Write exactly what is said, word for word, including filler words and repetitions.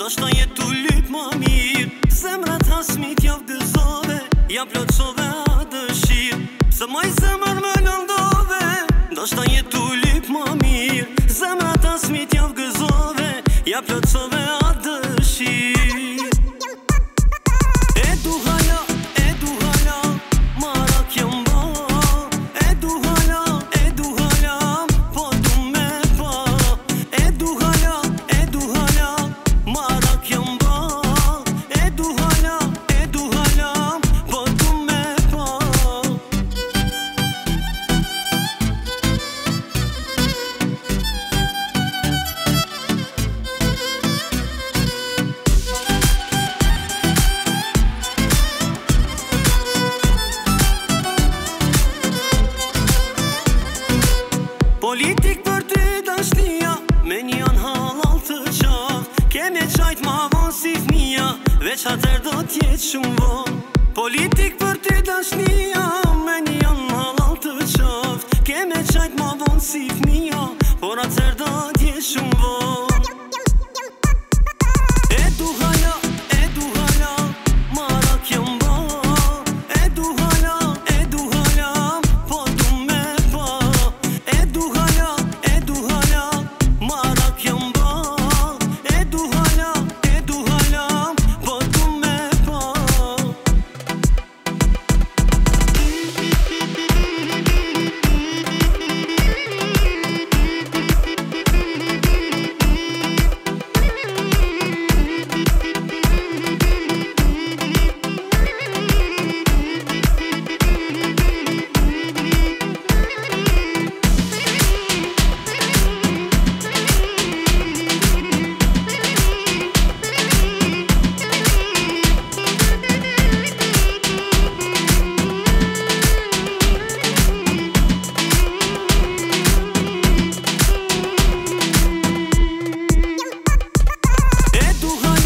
Ndoshta jetu lyp ma mirë, zemrat hasmit jav gëzove, ja plotësove a dëshirë, se maj zemër më lëndove. Ndoshta jetu lyp ma mirë, zemrat hasmit jav gëzove, ja plotësove a dëshirë. E du hala, e du hala, marak jam ba. E du hala, e du hala, po du me pa. E du hala, e du hala, marak jam ba. E du hala, e du hala, po du me pa. Politik për ty dashnia, me një në halal të qaf. Keme qajt ma vonë si fmija, veç atër do t'jetë shumë vonë. Politik për ty dashnia, me një në halal të qaf. Keme qajt ma vonë si fmija, por atër do t'jetë shumë vonë. E du hala, e du hala, marak jam ba. E du hala, e du hala, po du me pa. E du hala, e du hala, marak jam ba. E du hala, e du hala, po du me pa. E du hala